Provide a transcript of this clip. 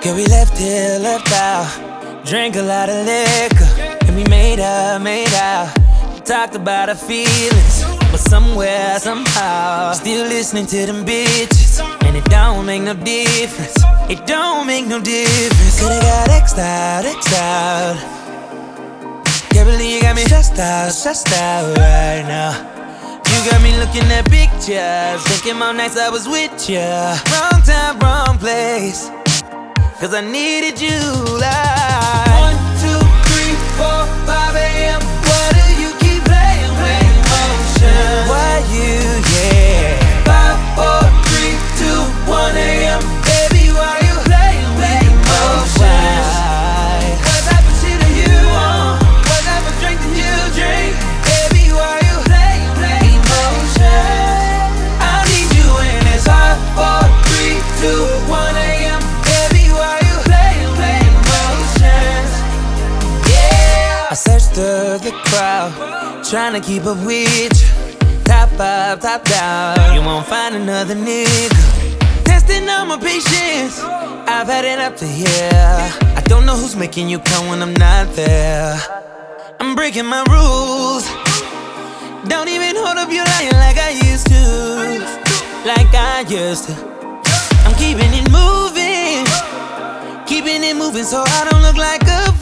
Girl, we left here, left out. Drank a lot of liquor, and we made out. Talked about our feelings, but somewhere, somehow, still listening to them bitches. And it don't make no difference. It don't make no difference. Coulda got X'd out. Can't believe you got me stressed out right now. You got me looking at pictures, thinking about nights I was with ya. Wrong time, wrong place, 'cause I needed you like 1, 2, 3, 4, 5 a.m. Why do you keep playing with emotion? Why you, yeah 5, 4, 3, 2, 1 a.m. Baby, why you playing with emotion? What type of shit are you on? What type of drink did you drink? Baby, why you playing with emotion? I need you when it's 5, 4, 3, 2, 1 a.m. I searched through the crowd, trying to keep up with you. Top up, top down, you won't find another nigga. Testing all my patience, I've had it up to here. I don't know who's making you come when I'm not there. I'm breaking my rules, don't even hold up your line like I used to. I'm keeping it moving so I don't look like a